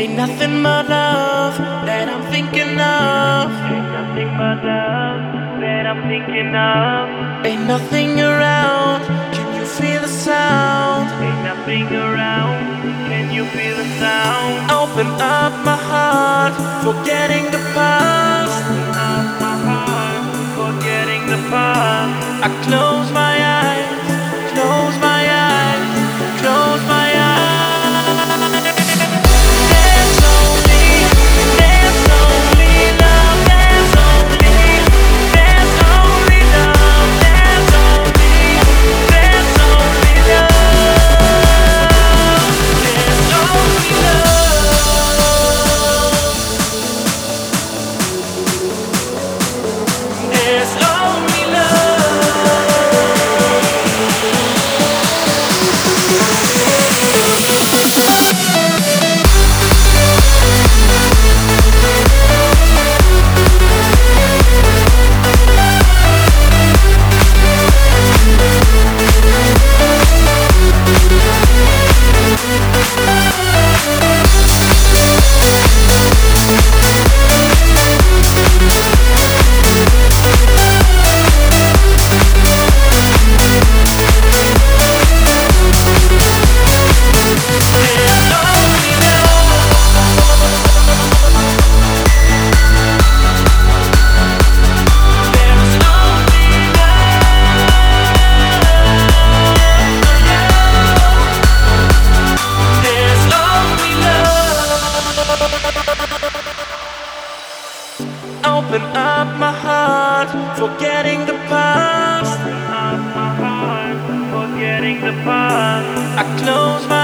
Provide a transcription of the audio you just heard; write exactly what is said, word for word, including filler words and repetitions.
Ain't nothing but love that I'm thinking of. Ain't nothing but love that I'm thinking of. Ain't nothing around. Can you feel the sound? Ain't nothing around. Can you feel the sound? Open up my heart, forgetting the past. Open up my heart, forgetting the past. I close my eyes, close my eyes, close my eyes. There's only, there's only love. There's only, there's only love. There's only, there's only love. There's only love. There's only love. Open up my heart, forgetting the past. Open up my heart, forgetting the past. I close my